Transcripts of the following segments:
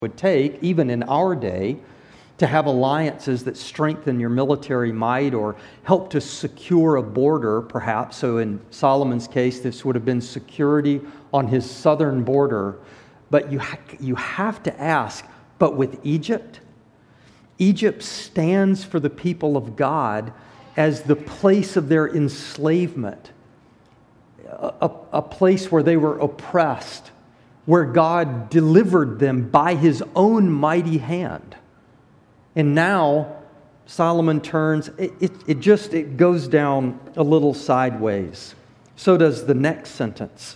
would take, even in our day, to have alliances that strengthen your military might or help to secure a border, perhaps. So in Solomon's case, this would have been security on his southern border. But you have to ask, but with Egypt? Egypt stands for the people of God as the place of their enslavement, a place where they were oppressed, where God delivered them by His own mighty hand. And now Solomon turns, it goes down a little sideways. So does the next sentence.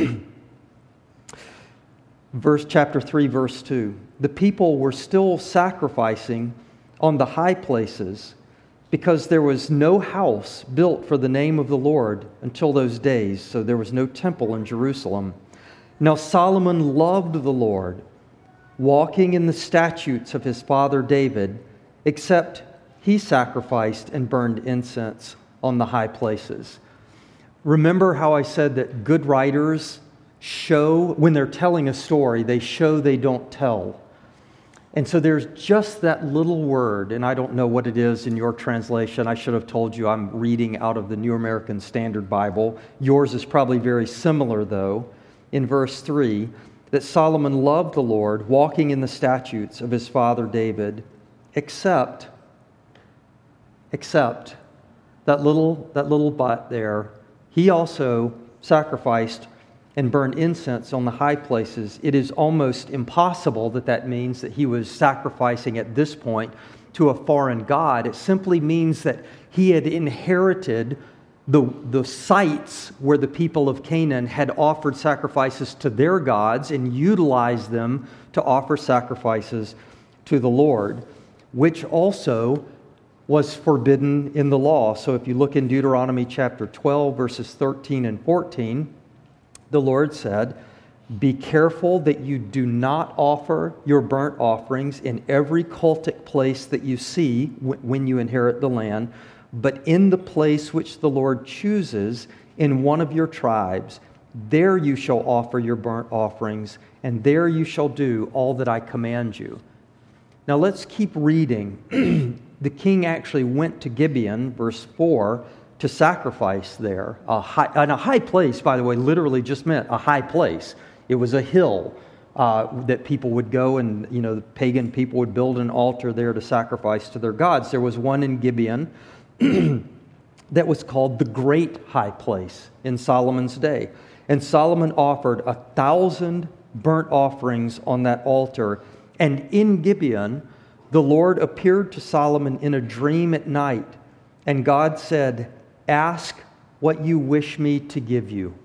Chapter 3, verse 2. The people were still sacrificing on the high places because there was no house built for the name of the Lord until those days. So there was no temple in Jerusalem. Now Solomon loved the Lord, walking in the statutes of his father David, except he sacrificed and burned incense on the high places. Remember how I said that good writers show, when they're telling a story, they show, they don't tell. And so there's just that little word, and I don't know what it is in your translation. I should have told you I'm reading out of the New American Standard Bible. Yours is probably very similar, though. In verse 3, that Solomon loved the Lord, walking in the statutes of his father David, except that little but there, he also sacrificed and burned incense on the high places. It is almost impossible that means that he was sacrificing at this point to a foreign god. It simply means that he had inherited the sites where the people of Canaan had offered sacrifices to their gods and utilized them to offer sacrifices to the Lord, which also was forbidden in the law. So if you look in Deuteronomy chapter 12, verses 13 and 14, the Lord said, "Be careful that you do not offer your burnt offerings in every cultic place that you see when you inherit the land, but in the place which the Lord chooses in one of your tribes, there you shall offer your burnt offerings, and there you shall do all that I command you." Now let's keep reading. The king actually went to Gibeon, verse 4, to sacrifice there. And a high place, by the way, literally just meant a high place. It was a hill that people would go and, the pagan people would build an altar there to sacrifice to their gods. There was one in Gibeon that was called the Great High Place in Solomon's day. And Solomon offered 1,000 burnt offerings on that altar. And in Gibeon, the Lord appeared to Solomon in a dream at night. And God said, "Ask what you wish me to give you."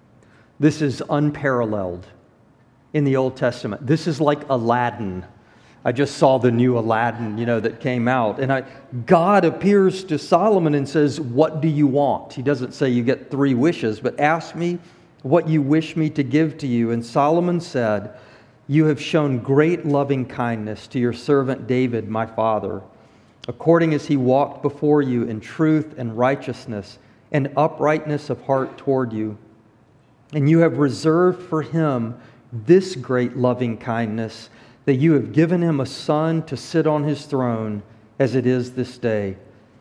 This is unparalleled in the Old Testament. This is like Aladdin. I just saw the new Aladdin, that came out. And God appears to Solomon and says, "What do you want?" He doesn't say you get 3 wishes, but ask me what you wish me to give to you. And Solomon said, "You have shown great loving kindness to your servant David, my father, according as he walked before you in truth and righteousness and uprightness of heart toward you. And you have reserved for him this great loving kindness, that you have given him a son to sit on his throne, as it is this day.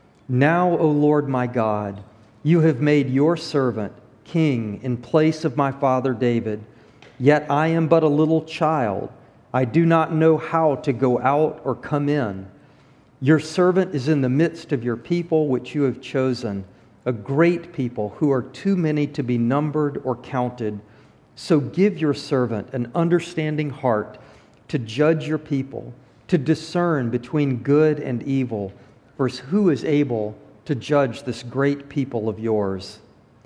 Now, O Lord my God, you have made your servant king in place of my father David. Yet I am but a little child. I do not know how to go out or come in. Your servant is in the midst of your people, which you have chosen, a great people who are too many to be numbered or counted. So give your servant an understanding heart to judge your people, to discern between good and evil. For who is able to judge this great people of yours?"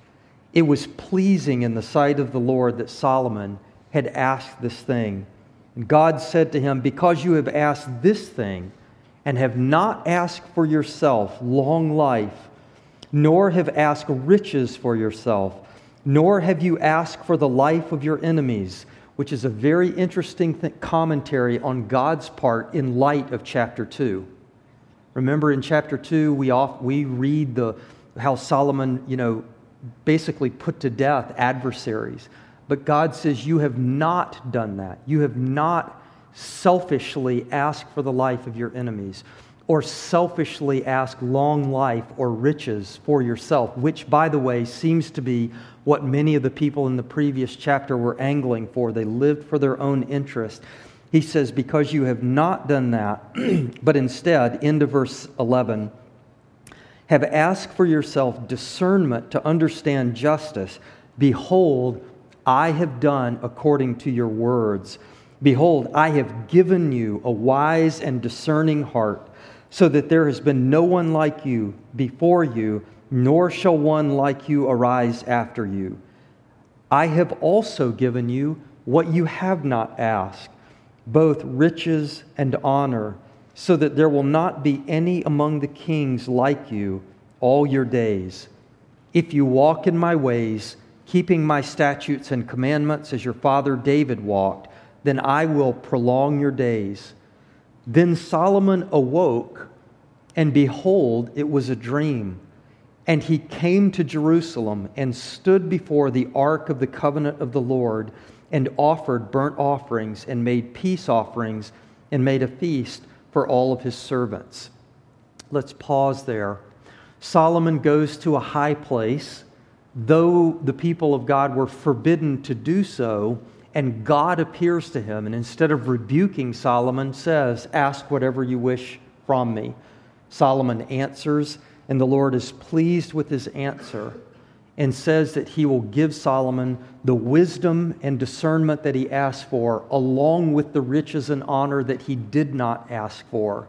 It was pleasing in the sight of the Lord that Solomon had asked this thing. And God said to him, "Because you have asked this thing, and have not asked for yourself long life, nor have asked riches for yourself, nor have you asked for the life of your enemies," which is a very interesting commentary on God's part in light of chapter 2. Remember in chapter 2, we read how Solomon, basically put to death adversaries. But God says, you have not done that. You have not selfishly ask for the life of your enemies, or selfishly ask long life or riches for yourself, which, by the way, seems to be what many of the people in the previous chapter were angling for. They lived for their own interest. He says, because you have not done that, but instead, into verse 11, have asked for yourself discernment to understand justice, behold, I have done according to your words. Behold, I have given you a wise and discerning heart, so that there has been no one like you before you, nor shall one like you arise after you. I have also given you what you have not asked, both riches and honor, so that there will not be any among the kings like you all your days. If you walk in my ways, keeping my statutes and commandments as your father David walked, then I will prolong your days. Then Solomon awoke, and behold, it was a dream. And he came to Jerusalem and stood before the ark of the covenant of the Lord, and offered burnt offerings and made peace offerings and made a feast for all of his servants. Let's pause there. Solomon goes to a high place, though the people of God were forbidden to do so, and God appears to him, and instead of rebuking Solomon, says, ask whatever you wish from me. Solomon answers, and the Lord is pleased with his answer and says that he will give Solomon the wisdom and discernment that he asked for, along with the riches and honor that he did not ask for.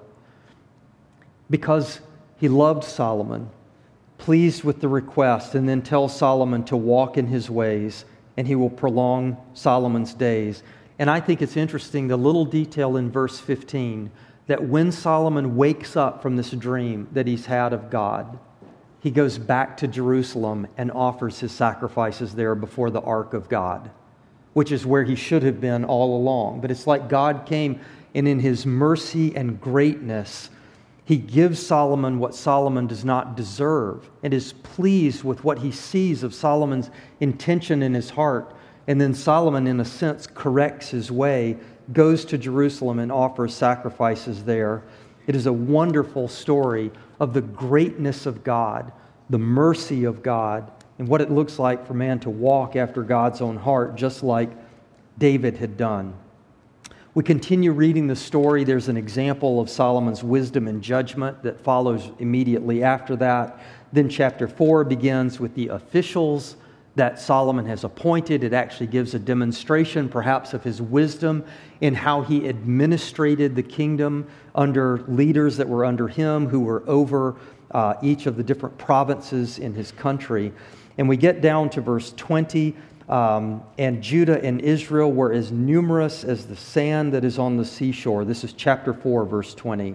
Because he loved Solomon, pleased with the request, and then tells Solomon to walk in his ways, and he will prolong Solomon's days. And I think it's interesting, the little detail in verse 15, that when Solomon wakes up from this dream that he's had of God, he goes back to Jerusalem and offers his sacrifices there before the ark of God, which is where he should have been all along. But it's like God came, and in his mercy and greatness, he gives Solomon what Solomon does not deserve, and is pleased with what he sees of Solomon's intention in his heart. And then Solomon, in a sense, corrects his way, goes to Jerusalem and offers sacrifices there. It is a wonderful story of the greatness of God, the mercy of God, and what it looks like for man to walk after God's own heart, just like David had done. We continue reading the story. There's an example of Solomon's wisdom and judgment that follows immediately after that. Then chapter 4 begins with the officials that Solomon has appointed. It actually gives a demonstration, perhaps, of his wisdom in how he administrated the kingdom under leaders that were under him, who were over each of the different provinces in his country. And we get down to verse 20, and Judah and Israel were as numerous as the sand that is on the seashore. This is chapter 4, verse 20.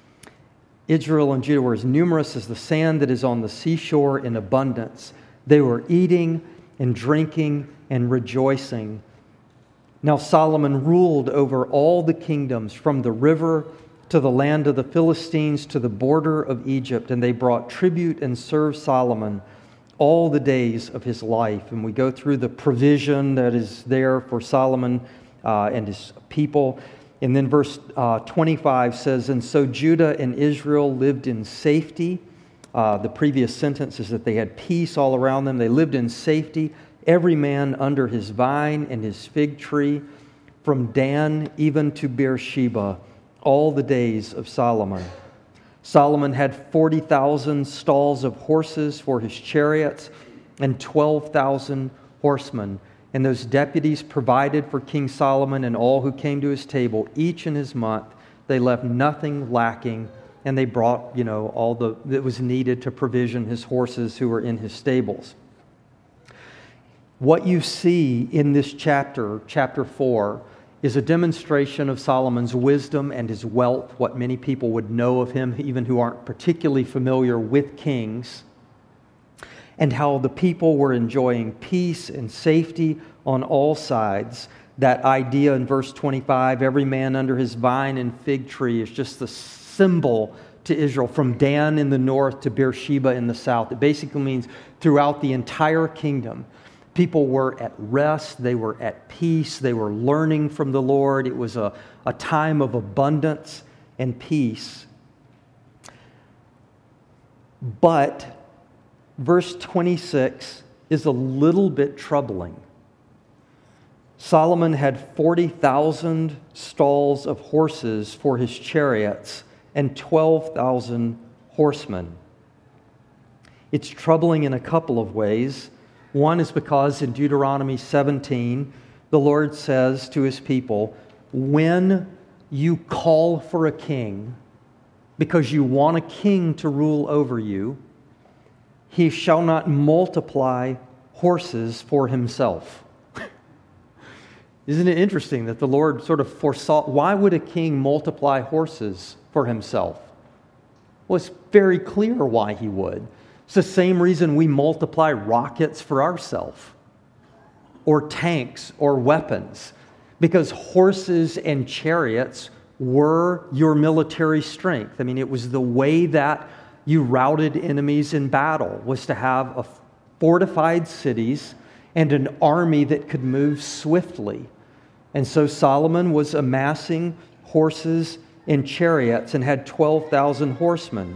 Israel and Judah were as numerous as the sand that is on the seashore in abundance. They were eating and drinking and rejoicing. Now Solomon ruled over all the kingdoms, from the river to the land of the Philistines to the border of Egypt, and they brought tribute and served Solomon all the days of his life. And we go through the provision that is there for Solomon and his people. And then verse 25 says, and so Judah and Israel lived in safety. The previous sentence is that they had peace all around them. They lived in safety, every man under his vine and his fig tree, from Dan even to Beersheba, all the days of Solomon. Solomon had 40,000 stalls of horses for his chariots and 12,000 horsemen. And those deputies provided for King Solomon and all who came to his table, each in his month. They left nothing lacking, and they brought, all that was needed to provision his horses who were in his stables. What you see in this chapter 4, is a demonstration of Solomon's wisdom and his wealth, what many people would know of him, even who aren't particularly familiar with kings, and how the people were enjoying peace and safety on all sides. That idea in verse 25, every man under his vine and fig tree, is just the symbol to Israel, from Dan in the north to Beersheba in the south. It basically means throughout the entire kingdom, People were at rest. They were at peace. They were learning from the Lord. It was a time of abundance and peace. But verse 26 is a little bit troubling. Solomon had 40,000 stalls of horses for his chariots and 12,000 horsemen. It's troubling in a couple of ways. One is because in Deuteronomy 17, the Lord says to his people, when you call for a king, because you want a king to rule over you, he shall not multiply horses for himself. Isn't it interesting that the Lord sort of foresaw, why would a king multiply horses for himself? Well, it's very clear why he would. It's the same reason we multiply rockets for ourselves, or tanks, or weapons, because horses and chariots were your military strength. I mean, it was the way that you routed enemies in battle, was to have fortified cities and an army that could move swiftly. And so Solomon was amassing horses and chariots and had 12,000 horsemen.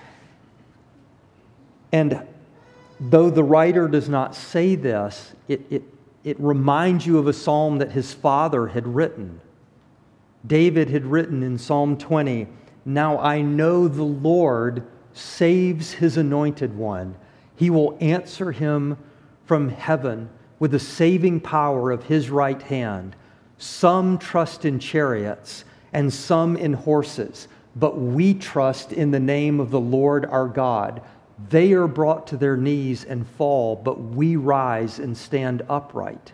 And though the writer does not say this, it reminds you of a psalm that his father had written. David had written in Psalm 20, "Now I know the Lord saves his anointed one. He will answer him from heaven with the saving power of his right hand. Some trust in chariots and some in horses, but we trust in the name of the Lord our God. They are brought to their knees and fall, but we rise and stand upright."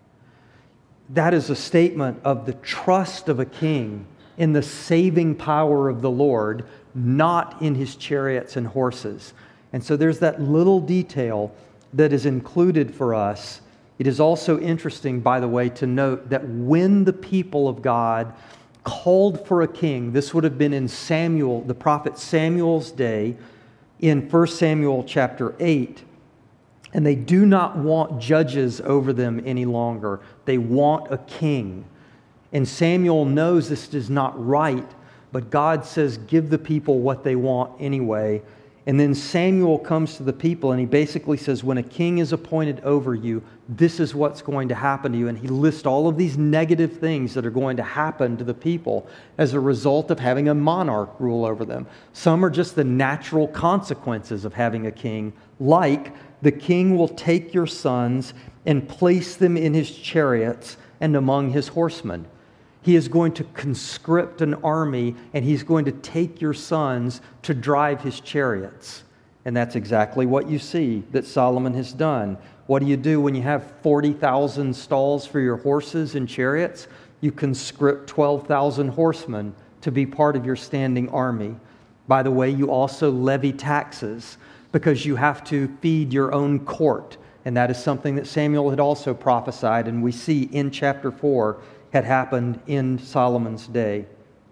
That is a statement of the trust of a king in the saving power of the Lord, not in his chariots and horses. And so there's that little detail that is included for us. It is also interesting, by the way, to note that when the people of God called for a king, this would have been in Samuel, the prophet Samuel's day, in 1 Samuel chapter 8, and they do not want judges over them any longer. They want a king. And Samuel knows this is not right, but God says, give the people what they want anyway. And then Samuel comes to the people and he basically says, when a king is appointed over you, this is what's going to happen to you. And he lists all of these negative things that are going to happen to the people as a result of having a monarch rule over them. Some are just the natural consequences of having a king, like the king will take your sons and place them in his chariots and among his horsemen. He is going to conscript an army, and he's going to take your sons to drive his chariots. And that's exactly what you see that Solomon has done. What do you do when you have 40,000 stalls for your horses and chariots? You conscript 12,000 horsemen to be part of your standing army. By the way, you also levy taxes because you have to feed your own court. And that is something that Samuel had also prophesied, and we see in chapter 4 had happened in Solomon's day.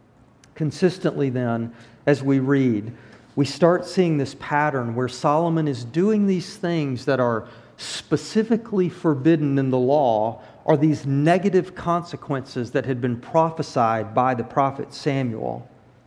Consistently then, as we read, we start seeing this pattern where Solomon is doing these things that are specifically forbidden in the law, or these negative consequences that had been prophesied by the prophet Samuel.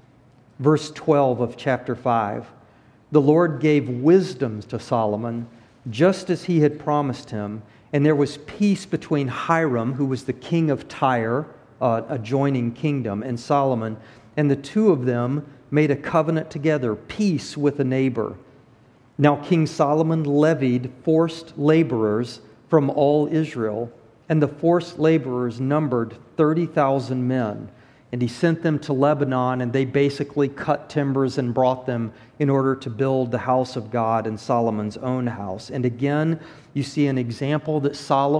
Verse 12 of chapter 5, the Lord gave wisdom to Solomon, just as he had promised him, and there was peace between Hiram, who was the king of Tyre, adjoining kingdom, and Solomon. And the two of them made a covenant together, peace with a neighbor. Now King Solomon levied forced laborers from all Israel, and the forced laborers numbered 30,000 men. And he sent them to Lebanon, and they basically cut timbers and brought them in order to build the house of God and Solomon's own house. And again, you see an example that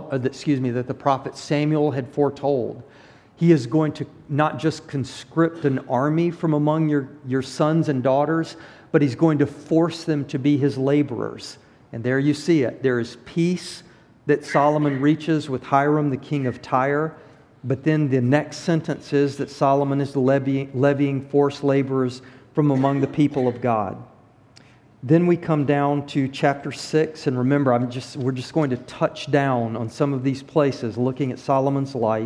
the prophet Samuel had foretold. He is going to not just conscript an army from among your sons and daughters, but he's going to force them to be his laborers. And there you see it. There is peace that Solomon reaches with Hiram, the king of Tyre. But then the next sentence is that Solomon is levying forced laborers from among the people of God. Then we come down to chapter 6, and remember, we're just going to touch down on some of these places, looking at Solomon's life.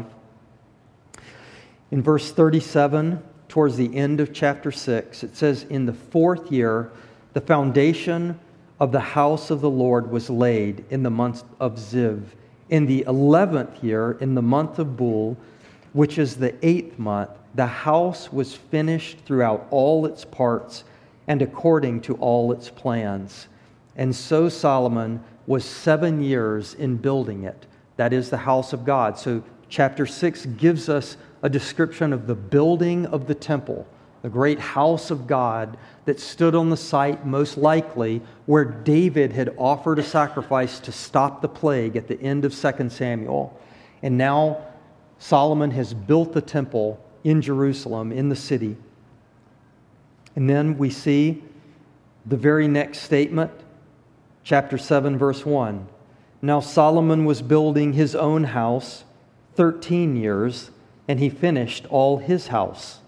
In verse 37, towards the end of chapter 6, it says, "In the 4th year, the foundation of the house of the Lord was laid in the month of Ziv. In the 11th year, in the month of Bul, which is the 8th month, the house was finished throughout all its parts and according to all its plans. And so Solomon was 7 years in building it." That is the house of God. So chapter 6 gives us a description of the building of the temple, the great house of God that stood on the site, most likely, where David had offered a sacrifice to stop the plague at the end of 2 Samuel. And now Solomon has built the temple in Jerusalem, in the city. And then we see the very next statement, chapter 7, verse 1. "Now Solomon was building his own house 13 years, and he finished all his house."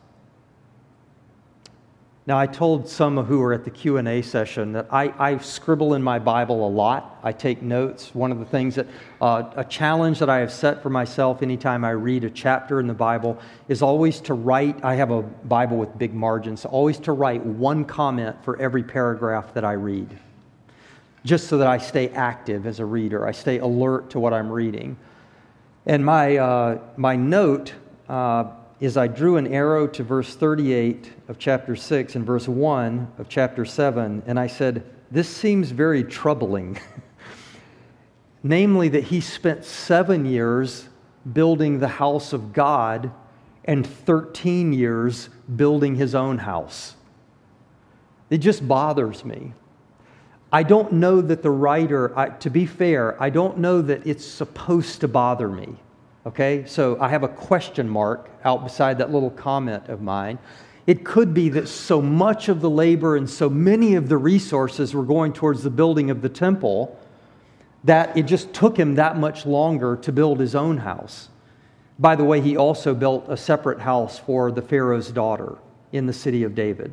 Now, I told some who were at the Q&A session that I scribble in my Bible a lot. I take notes. One of the things that, a challenge that I have set for myself anytime I read a chapter in the Bible is always to write, I have a Bible with big margins, always to write one comment for every paragraph that I read, just so that I stay active as a reader. I stay alert to what I'm reading. And my note is I drew an arrow to verse 38 of chapter 6 and verse 1 of chapter 7, and I said, this seems very troubling. Namely, that he spent 7 years building the house of God and 13 years building his own house. It just bothers me. I don't know that the writer, to be fair, I don't know that it's supposed to bother me. Okay, so I have a question mark out beside that little comment of mine. It could be that so much of the labor and so many of the resources were going towards the building of the temple that it just took him that much longer to build his own house. By the way, he also built a separate house for the Pharaoh's daughter in the city of David.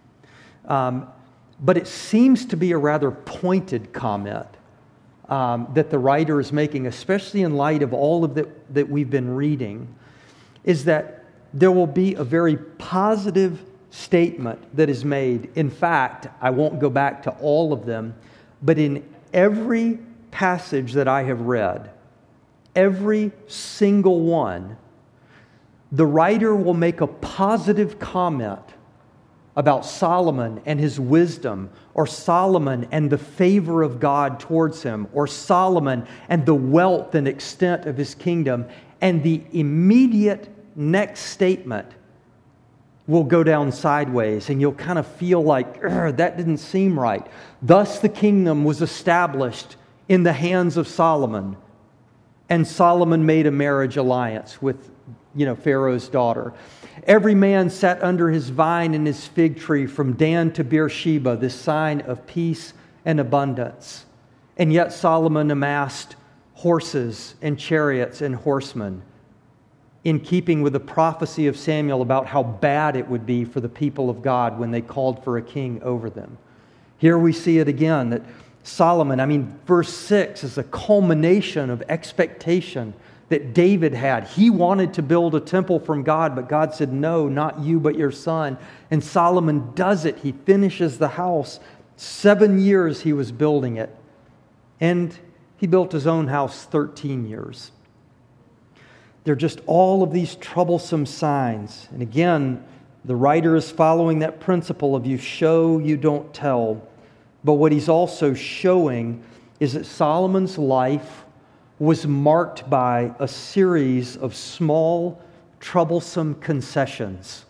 But it seems to be a rather pointed comment that the writer is making, especially in light of all of that we've been reading, is that there will be a very positive statement that is made. In fact, I won't go back to all of them, but in every passage that I have read, every single one, the writer will make a positive comment about Solomon and his wisdom, or Solomon and the favor of God towards him, or Solomon and the wealth and extent of his kingdom. And the immediate next statement will go down sideways, and you'll kind of feel like, that didn't seem right. Thus the kingdom was established in the hands of Solomon, and Solomon made a marriage alliance with Pharaoh's daughter. Every man sat under his vine and his fig tree from Dan to Beersheba, this sign of peace and abundance. And yet Solomon amassed horses and chariots and horsemen, in keeping with the prophecy of Samuel about how bad it would be for the people of God when they called for a king over them. Here we see it again, that Solomon, verse 6 is a culmination of expectation that David had. He wanted to build a temple from God, but God said, no, not you, but your son. And Solomon does it. He finishes the house. 7 years he was building it. And he built his own house 13 years. There are just all of these troublesome signs. And again, the writer is following that principle of you show, you don't tell. But what he's also showing is that Solomon's life was marked by a series of small, troublesome concessions.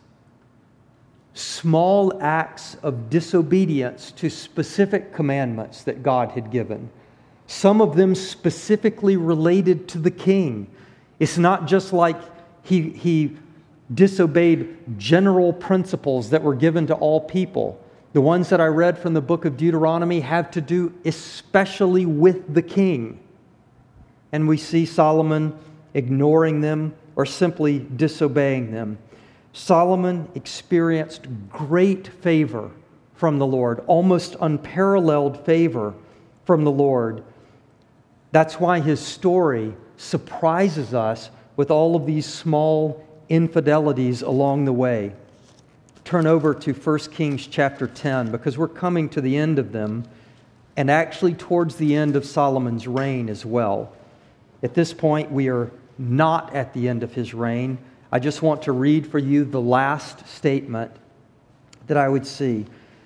Small acts of disobedience to specific commandments that God had given. Some of them specifically related to the king. It's not just like he disobeyed general principles that were given to all people. The ones that I read from the book of Deuteronomy have to do especially with the king. And we see Solomon ignoring them or simply disobeying them. Solomon experienced great favor from the Lord, almost unparalleled favor from the Lord. That's why his story surprises us with all of these small infidelities along the way. Turn over to 1 Kings chapter 10, because we're coming to the end of them, and actually towards the end of Solomon's reign as well. At this point, we are not at the end of his reign. I just want to read for you the last statement that I would see.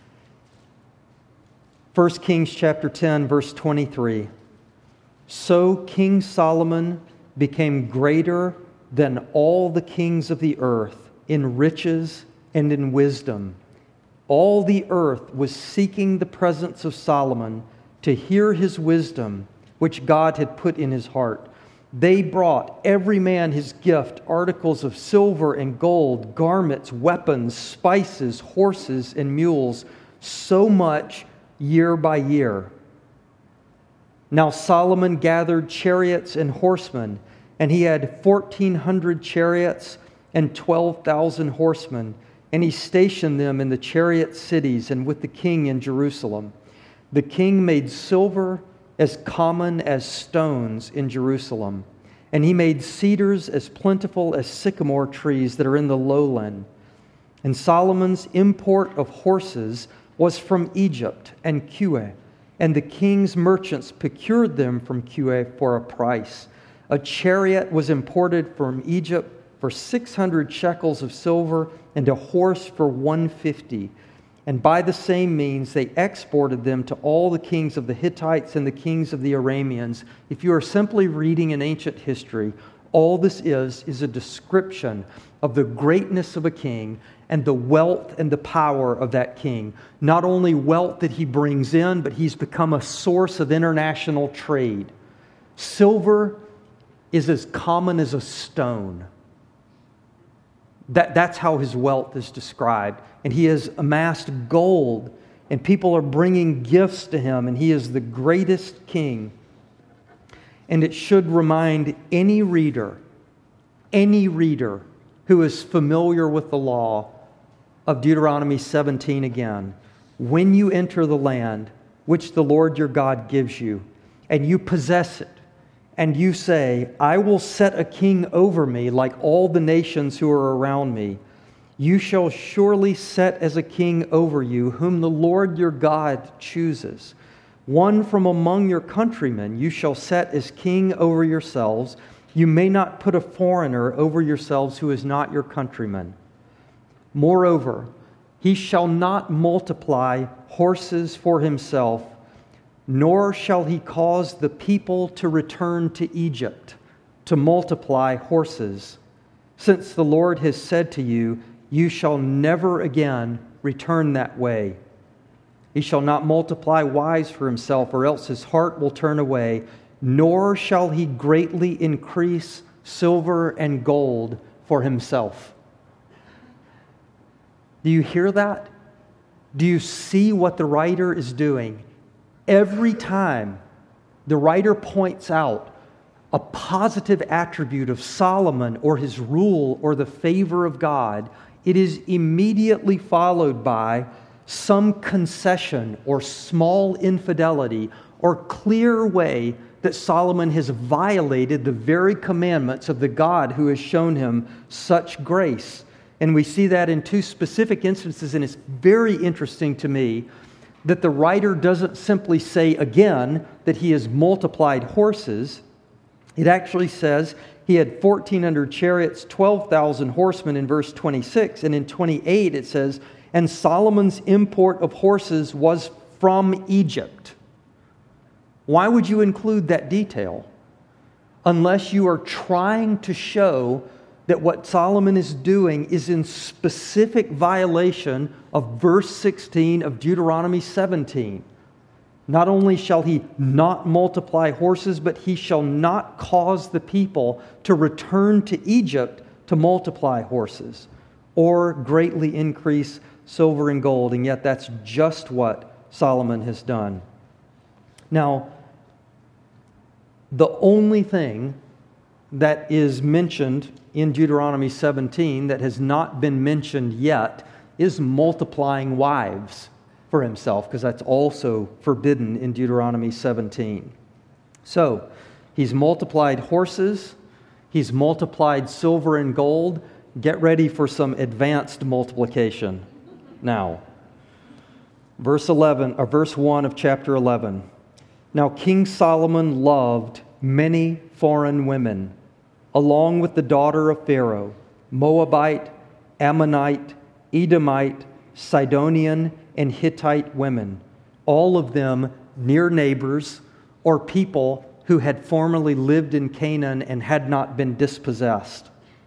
1 Kings chapter 10, verse 23. So King Solomon became greater than all the kings of the earth in riches and in wisdom. All the earth was seeking the presence of Solomon to hear his wisdom, which God had put in his heart. They brought every man his gift, articles of silver and gold, garments, weapons, spices, horses, and mules, so much year by year. Now Solomon gathered chariots and horsemen, and he had 1,400 chariots and 12,000 horsemen, and he stationed them in the chariot cities and with the king in Jerusalem. The king made silver as common as stones in Jerusalem, and he made cedars as plentiful as sycamore trees that are in the lowland. And Solomon's import of horses was from Egypt and Kue, and the king's merchants procured them from Kue for a price. A chariot was imported from Egypt for 600 shekels of silver, and a horse for 150. And by the same means they exported them to all the kings of the Hittites and the kings of the Arameans. If you are simply reading an ancient history, all this is a description of the greatness of a king and the wealth and the power of that king. Not only wealth that he brings in, but he's become a source of international trade. Silver is as common as a stone. That's how his wealth is described. And he has amassed gold, and people are bringing gifts to him, and he is the greatest king. And it should remind any reader who is familiar with the law of Deuteronomy 17 again. When you enter the land which the Lord your God gives you, and you possess it, and you say, I will set a king over me like all the nations who are around me, you shall surely set as a king over you whom the Lord your God chooses. One from among your countrymen you shall set as king over yourselves. You may not put a foreigner over yourselves who is not your countryman. Moreover, he shall not multiply horses for himself, nor shall he cause the people to return to Egypt to multiply horses, since the Lord has said to you, you shall never again return that way. He shall not multiply wives for himself, or else his heart will turn away, nor shall he greatly increase silver and gold for himself. Do you hear that? Do you see what the writer is doing? Every time the writer points out a positive attribute of Solomon or his rule or the favor of God, it is immediately followed by some concession or small infidelity or clear way that Solomon has violated the very commandments of the God who has shown him such grace. And we see that in two specific instances, and it's very interesting to me that the writer doesn't simply say again that he has multiplied horses. It actually says he had 1,400 chariots, 12,000 horsemen in verse 26. And in 28 it says, and Solomon's import of horses was from Egypt. Why would you include that detail? Unless you are trying to show that what Solomon is doing is in specific violation of verse 16 of Deuteronomy 17. Not only shall he not multiply horses, but he shall not cause the people to return to Egypt to multiply horses or greatly increase silver and gold. And yet that's just what Solomon has done. Now, the only thing that is mentioned in Deuteronomy 17 that has not been mentioned yet is multiplying wives. for himself, because that's also forbidden in Deuteronomy 17. So, he's multiplied horses, he's multiplied silver and gold. Get ready for some advanced multiplication now. Verse 1 of chapter 11. Now King Solomon loved many foreign women, along with the daughter of Pharaoh, Moabite, Ammonite, Edomite, Sidonian, and Hittite women, all of them near neighbors or people who had formerly lived in Canaan and had not been dispossessed.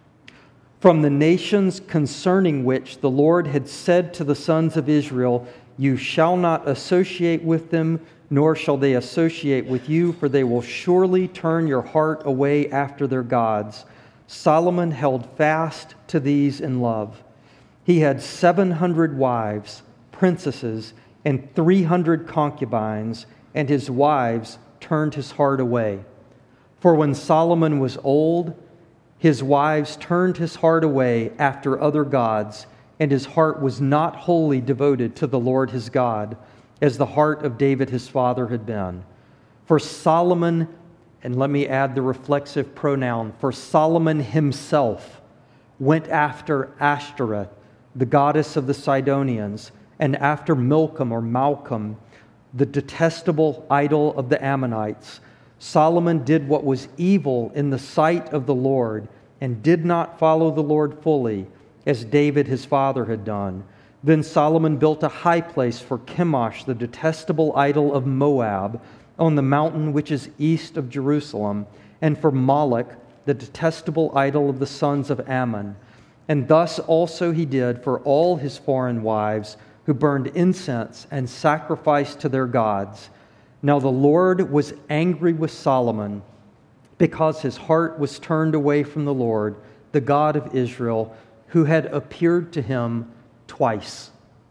From the nations concerning which the Lord had said to the sons of Israel, "You shall not associate with them, nor shall they associate with you, for they will surely turn your heart away after their gods." Solomon held fast to these in love. He had 700 wives, princesses, and 300 concubines, and his wives turned his heart away. For when Solomon was old, his wives turned his heart away after other gods, and his heart was not wholly devoted to the Lord his God, as the heart of David his father had been. For Solomon, and let me add the reflexive pronoun, for Solomon himself went after Ashtoreth, the goddess of the Sidonians, and after Milcom or Malcolm, the detestable idol of the Ammonites. Solomon did what was evil in the sight of the Lord, and did not follow the Lord fully, as David his father had done. Then Solomon built a high place for Chemosh, the detestable idol of Moab, on the mountain which is east of Jerusalem, and for Moloch, the detestable idol of the sons of Ammon. And thus also he did for all his foreign wives, who burned incense and sacrificed to their gods. Now the Lord was angry with Solomon, because his heart was turned away from the Lord, the God of Israel, who had appeared to him twice.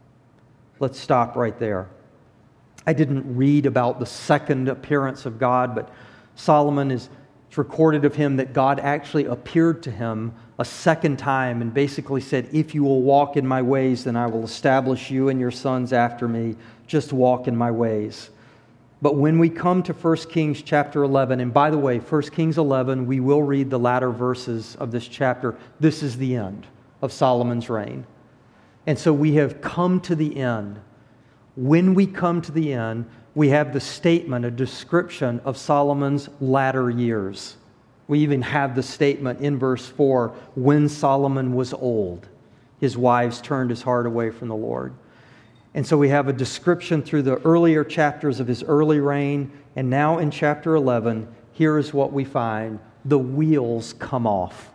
Let's stop right there. I didn't read about the second appearance of God, but Solomon it's recorded of him that God actually appeared to him a second time and basically said, "If you will walk in my ways, then I will establish you and your sons after me. Just walk in my ways." But when we come to 1 Kings chapter 11, and by the way, 1 Kings 11, we will read the latter verses of this chapter. This is the end of Solomon's reign. And so we have come to the end. When we come to the end, we have the statement, a description of Solomon's latter years. We even have the statement in verse 4, when Solomon was old, his wives turned his heart away from the Lord. And so we have a description through the earlier chapters of his early reign, and now in chapter 11, here is what we find. The wheels come off.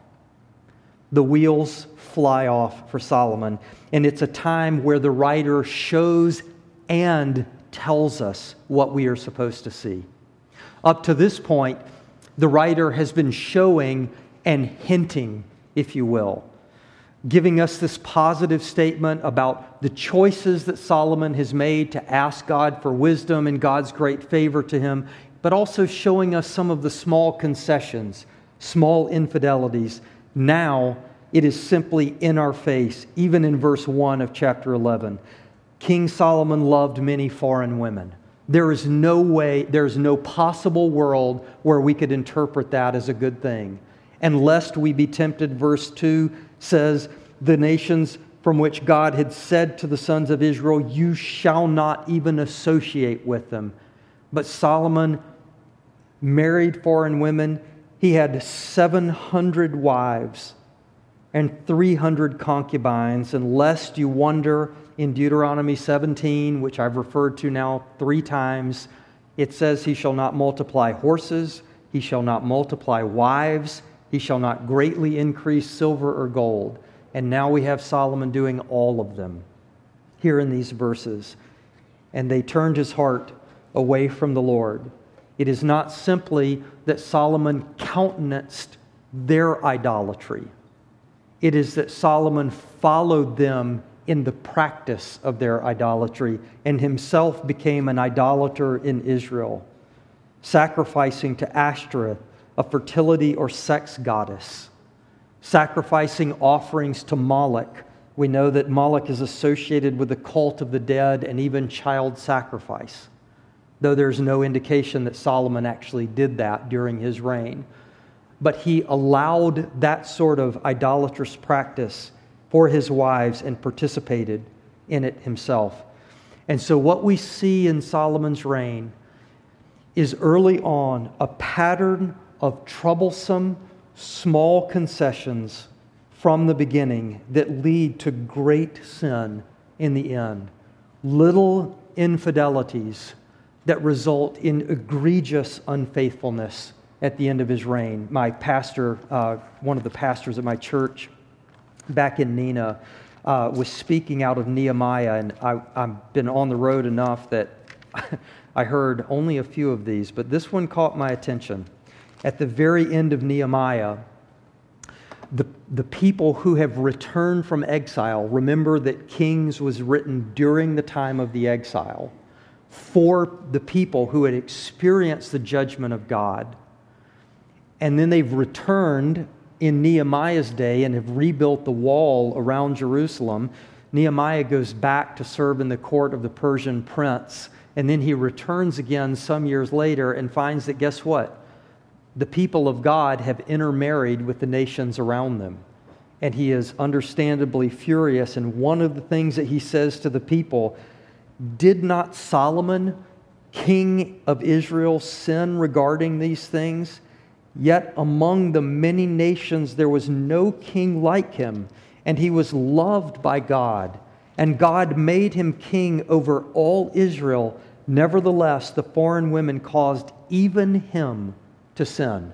The wheels fly off for Solomon. And it's a time where the writer shows and tells us what we are supposed to see. Up to this point, the writer has been showing and hinting, if you will, giving us this positive statement about the choices that Solomon has made to ask God for wisdom and God's great favor to him, but also showing us some of the small concessions, small infidelities. Now, it is simply in our face, even in verse 1 of chapter 11. King Solomon loved many foreign women. There is no way, there's no possible world where we could interpret that as a good thing. And lest we be tempted, verse 2 says, the nations from which God had said to the sons of Israel, "You shall not even associate with them." But Solomon married foreign women. He had 700 wives and 300 concubines. And lest you wonder, in Deuteronomy 17, which I've referred to now 3 times, it says he shall not multiply horses, he shall not multiply wives, he shall not greatly increase silver or gold. And now we have Solomon doing all of them here in these verses. And they turned his heart away from the Lord. It is not simply that Solomon countenanced their idolatry. It is that Solomon followed them in the practice of their idolatry and himself became an idolater in Israel, sacrificing to Ashtoreth, a fertility or sex goddess, sacrificing offerings to Moloch, We know that Moloch is associated with the cult of the dead and even child sacrifice, though there's no indication that Solomon actually did that during his reign. But he allowed that sort of idolatrous practice for his wives and participated in it himself. And so what we see in Solomon's reign is early on a pattern of troublesome, small concessions from the beginning that lead to great sin in the end. Little infidelities that result in egregious unfaithfulness at the end of his reign. My pastor, one of the pastors at my church back in Neenah, was speaking out of Nehemiah, and I've been on the road enough that I heard only a few of these, but this one caught my attention. At the very end of Nehemiah, the people who have returned from exile, remember that Kings was written during the time of the exile, for the people who had experienced the judgment of God. And then they've returned in Nehemiah's day and have rebuilt the wall around Jerusalem. Nehemiah goes back to serve in the court of the Persian prince, and then he returns again some years later and finds that, guess what? The people of God have intermarried with the nations around them. And he is understandably furious. And one of the things that he says to the people, did not Solomon, king of Israel, sin regarding these things? Yet among the many nations there was no king like him, and he was loved by God. And God made him king over all Israel. Nevertheless, the foreign women caused even him to sin.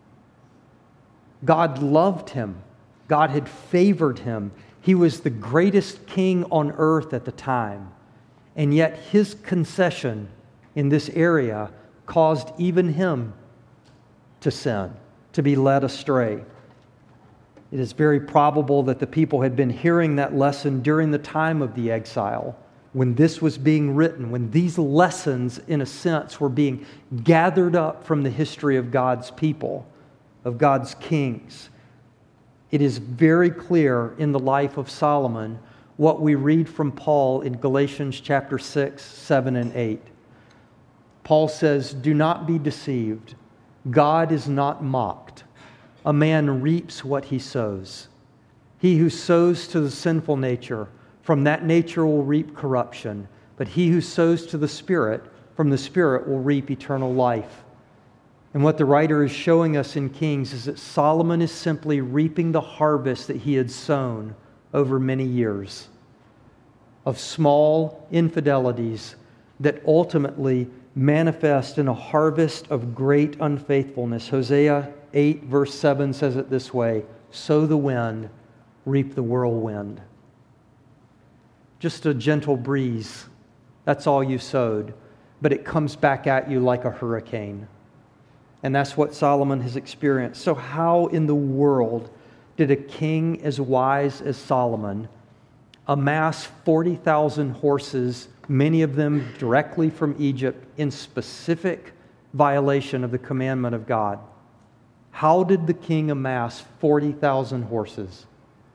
God loved him. God had favored him. He was the greatest king on earth at the time. And yet his concession in this area caused even him to sin, to be led astray. It is very probable that the people had been hearing that lesson during the time of the exile, when this was being written, when these lessons, in a sense, were being gathered up from the history of God's people, of God's kings. It is very clear in the life of Solomon what we read from Paul in Galatians chapter 6, 7, and 8. Paul says, "Do not be deceived. God is not mocked. A man reaps what he sows. He who sows to the sinful nature, from that nature will reap corruption. But he who sows to the Spirit, from the Spirit will reap eternal life." And what the writer is showing us in Kings is that Solomon is simply reaping the harvest that he had sown over many years of small infidelities that ultimately manifest in a harvest of great unfaithfulness. Hosea 8 verse 7 says it this way, "Sow the wind, reap the whirlwind." Just a gentle breeze, that's all you sowed, but it comes back at you like a hurricane. And that's what Solomon has experienced. So how in the world did a king as wise as Solomon amass 40,000 horses, many of them directly from Egypt, in specific violation of the commandment of God? How did the king amass 40,000 horses?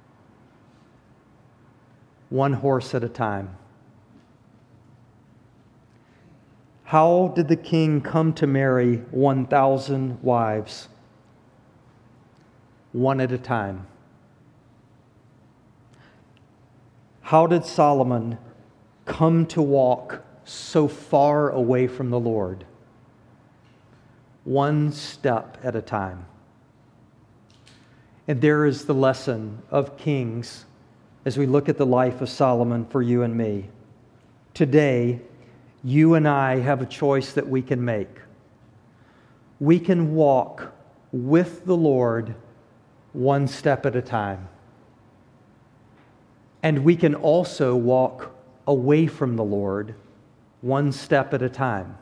One horse at a time. How did the king come to marry 1,000 wives? One at a time. How did Solomon come to walk so far away from the Lord? One step at a time. And there is the lesson of Kings as we look at the life of Solomon for you and me. Today, you and I have a choice that we can make. We can walk with the Lord one step at a time. And we can also walk away from the Lord one step at a time.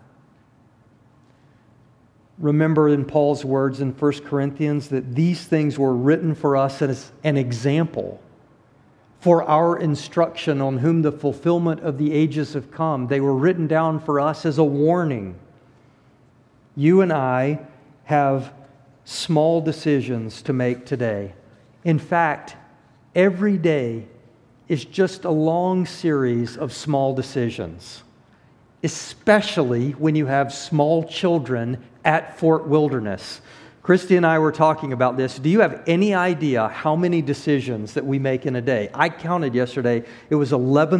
Remember in Paul's words in 1 Corinthians that these things were written for us as an example, for our instruction on whom the fulfillment of the ages have come. They were written down for us as a warning. You and I have small decisions to make today. In fact, every day is just a long series of small decisions, especially when you have small children at Fort Wilderness. Christy and I were talking about this. Do you have any idea how many decisions that we make in a day? I counted yesterday. It was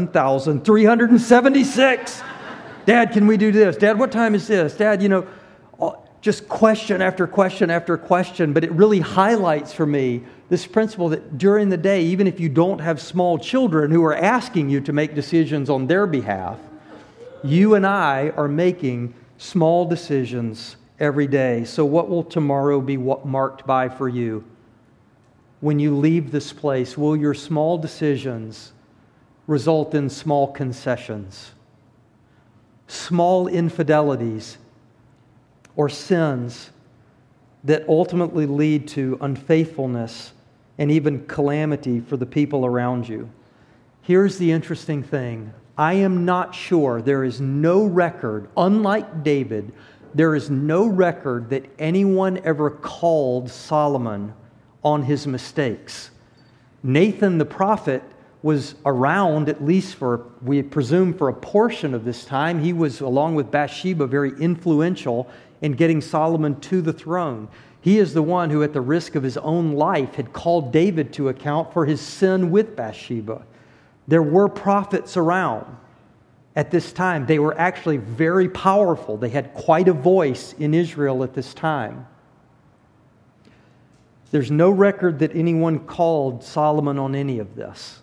11,376. Dad, can we do this? Dad, what time is this? Dad, just question after question after question. But it really highlights for me this principle that during the day, even if you don't have small children who are asking you to make decisions on their behalf, you and I are making small decisions every day. So what will tomorrow be marked by for you? When you leave this place, will your small decisions result in small concessions? Small infidelities or sins that ultimately lead to unfaithfulness and even calamity for the people around you. Here's the interesting thing. I am not sure, there is no record, unlike David, there is no record that anyone ever called Solomon on his mistakes. Nathan the prophet was around, at least for, we presume, for a portion of this time. He was, along with Bathsheba, very influential in getting Solomon to the throne. He is the one who, at the risk of his own life, had called David to account for his sin with Bathsheba. There were prophets around at this time. They were actually very powerful. They had quite a voice in Israel at this time. There's no record that anyone called Solomon on any of this.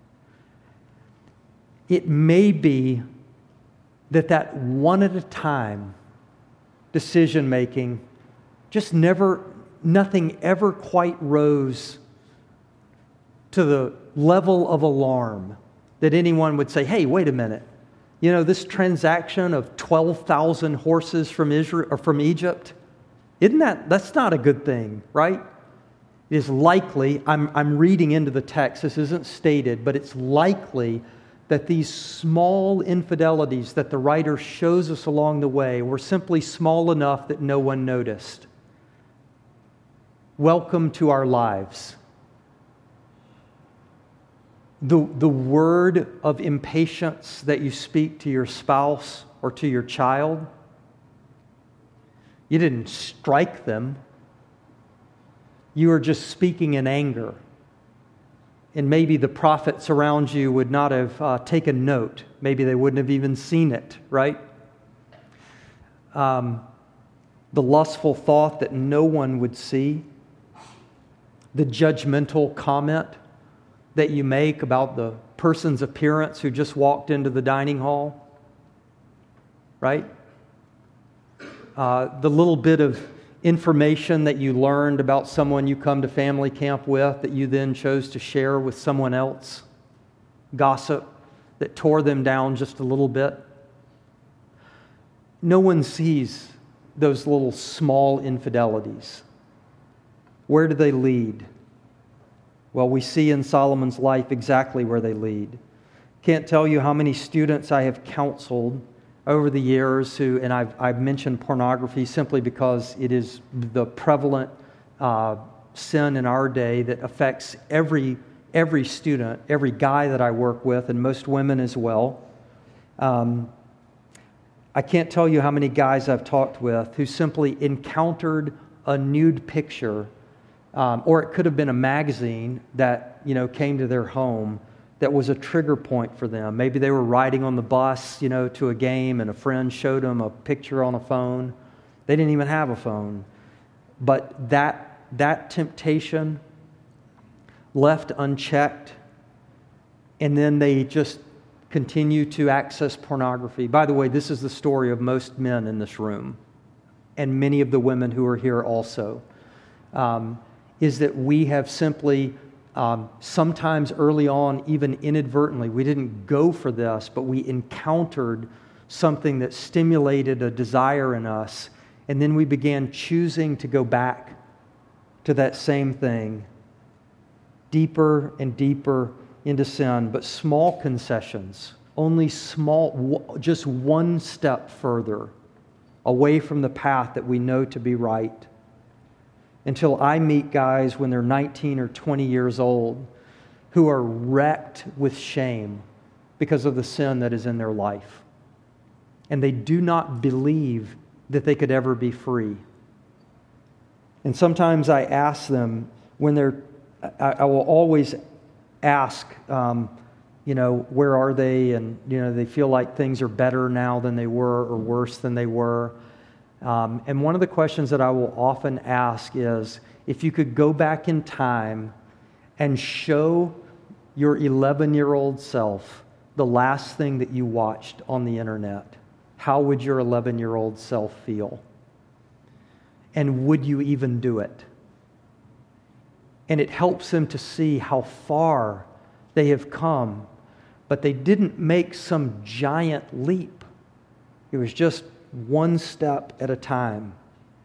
It may be that one at a time decision making just nothing ever quite rose to the level of alarm that anyone would say, hey, wait a minute. This transaction of 12,000 horses from Israel or from Egypt, that's not a good thing, right? It is likely, I'm reading into the text, this isn't stated, but it's likely that these small infidelities that the writer shows us along the way were simply small enough that no one noticed. Welcome to our lives. The word of impatience that you speak to your spouse or to your child, you didn't strike them. You are just speaking in anger. And maybe the prophets around you would not have taken note. Maybe they wouldn't have even seen it, right? The lustful thought that no one would see. The judgmental comment that you make about the person's appearance who just walked into the dining hall, right? The little bit of information that you learned about someone you come to family camp with that you then chose to share with someone else. Gossip that tore them down just a little bit. No one sees those little small infidelities. Where do they lead? Well, we see in Solomon's life exactly where they lead. Can't tell you how many students I have counseled over the years and I've mentioned pornography simply because it is the prevalent sin in our day that affects every student, every guy that I work with, and most women as well. I can't tell you how many guys I've talked with who simply encountered a nude picture, or it could have been a magazine that came to their home that was a trigger point for them. Maybe they were riding on the bus, to a game, and a friend showed them a picture on a phone. They didn't even have a phone. But that temptation left unchecked, and then they just continue to access pornography. By the way, this is the story of most men in this room, and many of the women who are here also, is that we have simply sometimes early on, even inadvertently, we didn't go for this, but we encountered something that stimulated a desire in us, and then we began choosing to go back to that same thing, deeper and deeper into sin, but small concessions, only small, just one step further away from the path that we know to be right. Until I meet guys when they're 19 or 20 years old who are wrecked with shame because of the sin that is in their life. And they do not believe that they could ever be free. And sometimes I ask them when I will always ask, where are they? And, they feel like things are better now than they were or worse than they were. And one of the questions that I will often ask is, if you could go back in time and show your 11-year-old self the last thing that you watched on the internet, how would your 11-year-old self feel? And would you even do it? And it helps them to see how far they have come, but they didn't make some giant leap. It was just one step at a time.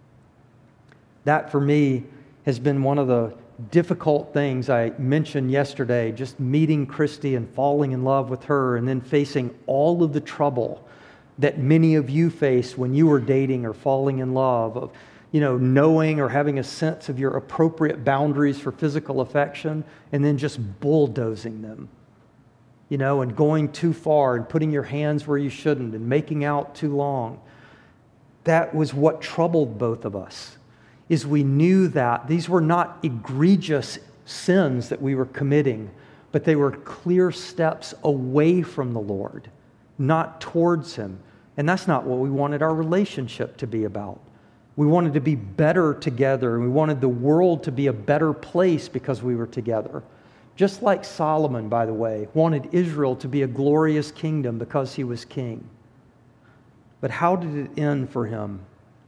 That, for me, has been one of the difficult things I mentioned yesterday, just meeting Christy and falling in love with her and then facing all of the trouble that many of you faced when you were dating or falling in love, of knowing or having a sense of your appropriate boundaries for physical affection and then just bulldozing them, and going too far and putting your hands where you shouldn't and making out too long. That was what troubled both of us, is we knew that these were not egregious sins that we were committing, but they were clear steps away from the Lord, not towards Him. And that's not what we wanted our relationship to be about. We wanted to be better together, and we wanted the world to be a better place because we were together. Just like Solomon, by the way, wanted Israel to be a glorious kingdom because he was king. But how did it end for him?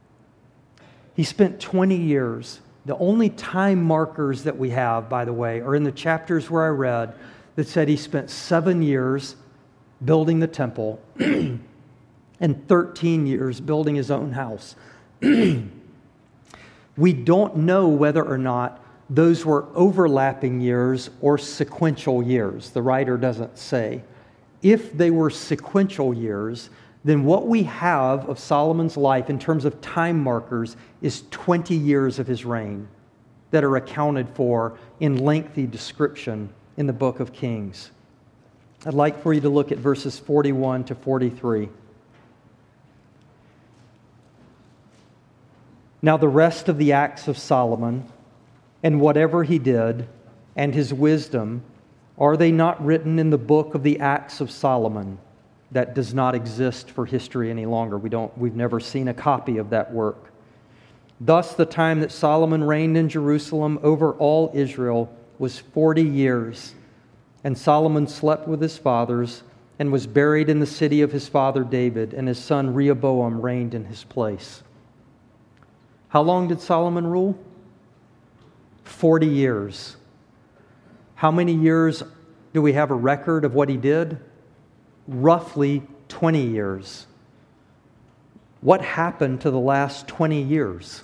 He spent 20 years. The only time markers that we have, by the way, are in the chapters where I read that said he spent 7 years building the temple and 13 years building his own house. We don't know whether or not those were overlapping years or sequential years. The writer doesn't say. If they were sequential years, then what we have of Solomon's life in terms of time markers is 20 years of his reign that are accounted for in lengthy description in the book of Kings. I'd like for you to look at verses 41 to 43. Now the rest of the acts of Solomon, and whatever he did, and his wisdom, are they not written in the book of the Acts of Solomon? That does not exist for history any longer. We've never seen a copy of that work. Thus the time that Solomon reigned in Jerusalem over all Israel was 40 years. And Solomon slept with his fathers and was buried in the city of his father David, and his son Rehoboam reigned in his place. How long did Solomon rule? 40 years. How many years do we have a record of what he did? Roughly 20 years. What happened to the last 20 years?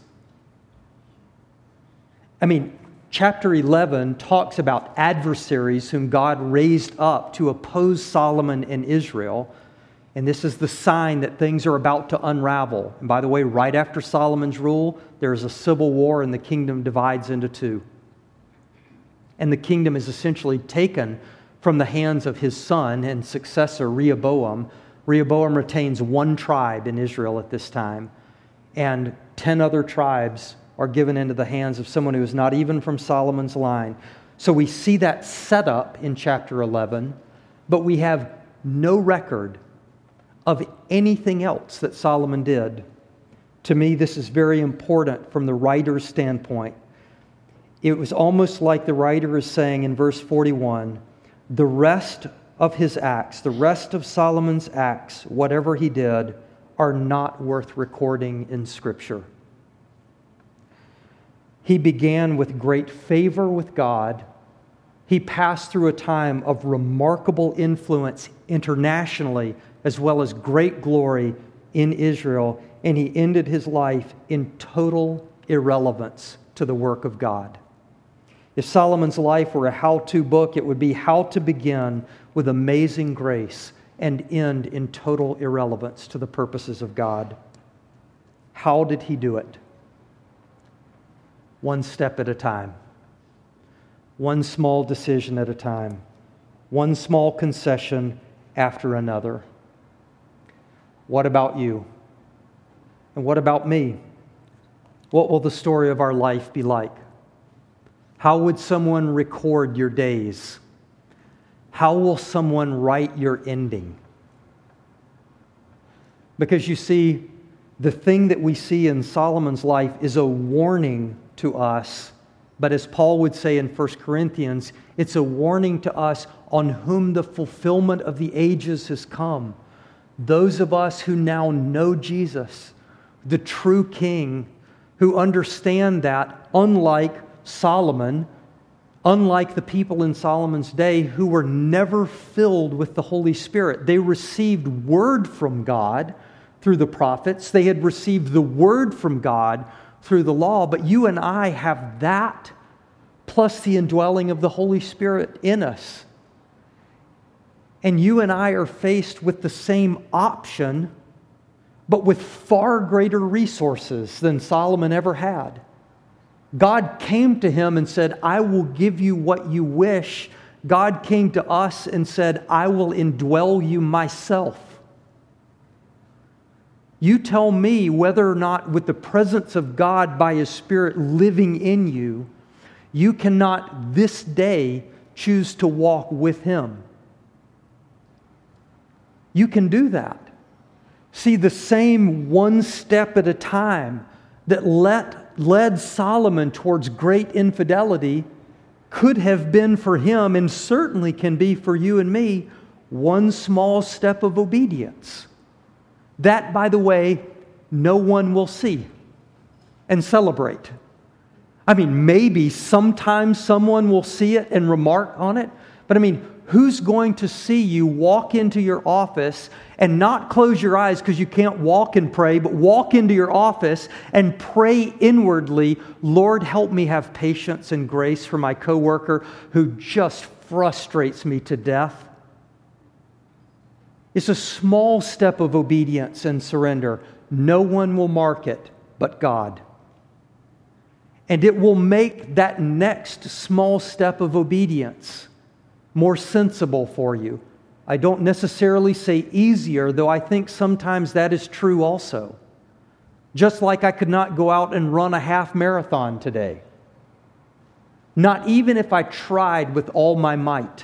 Chapter 11 talks about adversaries whom God raised up to oppose Solomon and Israel. And this is the sign that things are about to unravel. And by the way, right after Solomon's rule, there is a civil war and the kingdom divides into two. And the kingdom is essentially taken from the hands of his son and successor, Rehoboam. Rehoboam retains one tribe in Israel at this time, and 10 other tribes are given into the hands of someone who is not even from Solomon's line. So we see that set up in chapter 11, but we have no record of anything else that Solomon did. To me, this is very important from the writer's standpoint. It was almost like the writer is saying in verse 41, the rest of his acts, the rest of Solomon's acts, whatever he did, are not worth recording in Scripture. He began with great favor with God. He passed through a time of remarkable influence internationally, as well as great glory in Israel, and he ended his life in total irrelevance to the work of God. If Solomon's life were a how-to book, it would be how to begin with amazing grace and end in total irrelevance to the purposes of God. How did he do it? One step at a time. one small decision at a time, one small concession after another. What about you? And what about me? What will the story of our life be like? How would someone record your days? How will someone write your ending? Because you see, the thing that we see in Solomon's life is a warning to us. But as Paul would say in 1 Corinthians, it's a warning to us on whom the fulfillment of the ages has come. Those of us who now know Jesus, the true King, who understand that, unlike Solomon, unlike the people in Solomon's day who were never filled with the Holy Spirit. They received word from God through the prophets. They had received the word from God through the law. But you and I have that plus the indwelling of the Holy Spirit in us. And you and I are faced with the same option, but with far greater resources than Solomon ever had. God came to him and said, I will give you what you wish. God came to us and said, I will indwell you myself. You tell me whether or not with the presence of God by His Spirit living in you, you cannot this day choose to walk with Him. You can do that. See, the same one step at a time that led Solomon towards great infidelity could have been for him, and certainly can be for you and me, one small step of obedience. That, by the way, no one will see and celebrate. I mean, maybe sometimes someone will see it and remark on it, but I mean, who's going to see you walk into your office and not close your eyes because you can't walk and pray, but walk into your office and pray inwardly, Lord, help me have patience and grace for my coworker who just frustrates me to death? It's a small step of obedience and surrender. No one will mark it but God. And it will make that next small step of obedience more sensible for you. I don't necessarily say easier, though I think sometimes that is true also. Just like I could not go out and run a half marathon today. Not even if I tried with all my might.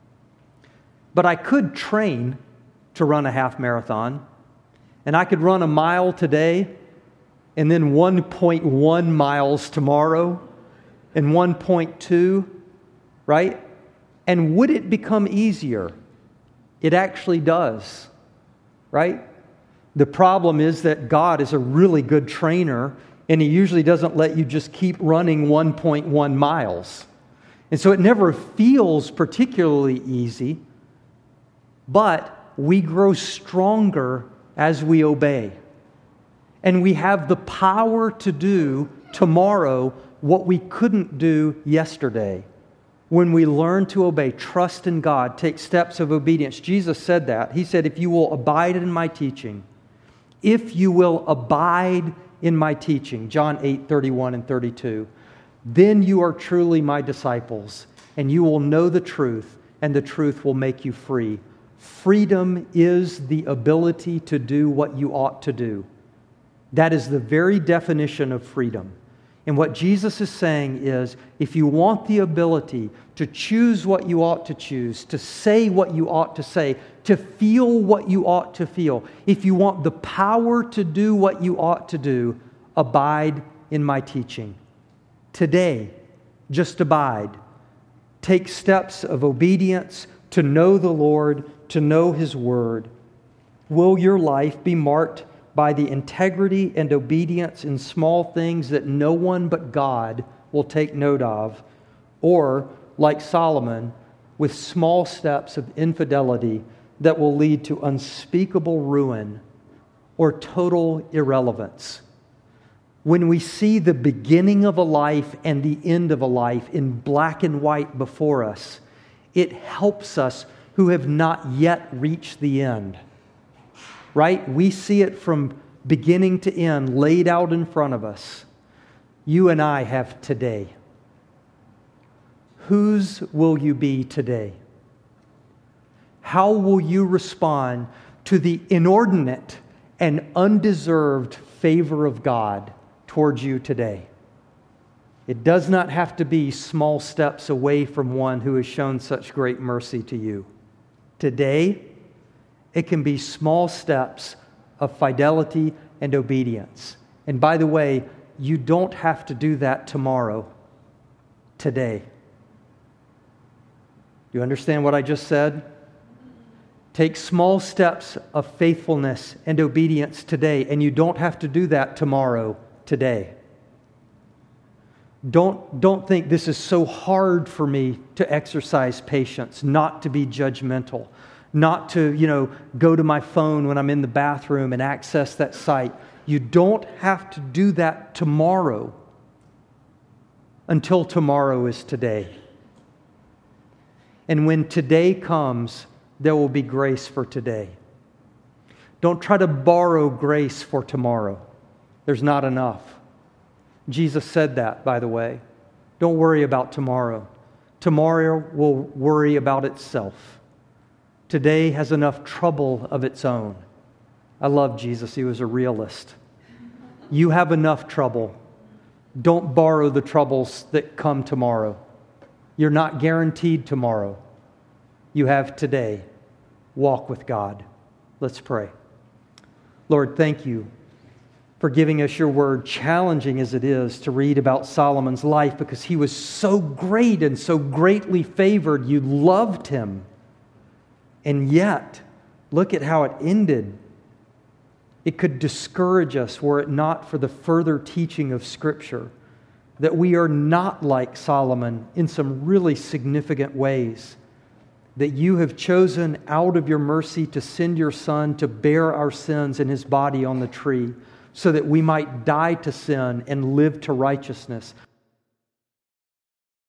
But I could train to run a half marathon. And I could run a mile today, and then 1.1 miles tomorrow, and 1.2, right? And would it become easier? It actually does, right? The problem is that God is a really good trainer, and He usually doesn't let you just keep running 1.1 miles. And so it never feels particularly easy, but we grow stronger as we obey. And we have the power to do tomorrow what we couldn't do yesterday. When we learn to obey, trust in God, take steps of obedience. Jesus said that. He said, if you will abide in my teaching, if you will abide in my teaching, John 8:31 and 32, then you are truly my disciples, and you will know the truth, and the truth will make you free. Freedom is the ability to do what you ought to do. That is the very definition of freedom. And what Jesus is saying is, if you want the ability to choose what you ought to choose, to say what you ought to say, to feel what you ought to feel, if you want the power to do what you ought to do, abide in my teaching. Today, just abide. Take steps of obedience to know the Lord, to know His Word. Will your life be marked by the integrity and obedience in small things that no one but God will take note of, or, like Solomon, with small steps of infidelity that will lead to unspeakable ruin or total irrelevance? When we see the beginning of a life and the end of a life in black and white before us, it helps us who have not yet reached the end. Right? We see it from beginning to end, laid out in front of us. You and I have today. whose will you be today? How will you respond to the inordinate and undeserved favor of God towards you today? It does not have to be small steps away from one who has shown such great mercy to you. Today, it can be small steps of fidelity and obedience. And by the way, you don't have to do that tomorrow. Today. Do you understand what I just said? Take small steps of faithfulness and obedience today, and you don't have to do that tomorrow. Today. Don't think this is so hard for me to exercise patience, not to be judgmental, not to, go to my phone when I'm in the bathroom and access that site. You don't have to do that tomorrow until tomorrow is today. And when today comes, there will be grace for today. Don't try to borrow grace for tomorrow. There's not enough. Jesus said that, by the way. Don't worry about tomorrow. Tomorrow will worry about itself. Today has enough trouble of its own. I love Jesus. He was a realist. You have enough trouble. Don't borrow the troubles that come tomorrow. You're not guaranteed tomorrow. You have today. Walk with God. Let's pray. Lord, thank you for giving us your word, challenging as it is to read about Solomon's life, because he was so great and so greatly favored. You loved him. And yet, look at how it ended. It could discourage us were it not for the further teaching of Scripture that we are not like Solomon in some really significant ways. That you have chosen out of your mercy to send your Son to bear our sins in his body on the tree, so that we might die to sin and live to righteousness.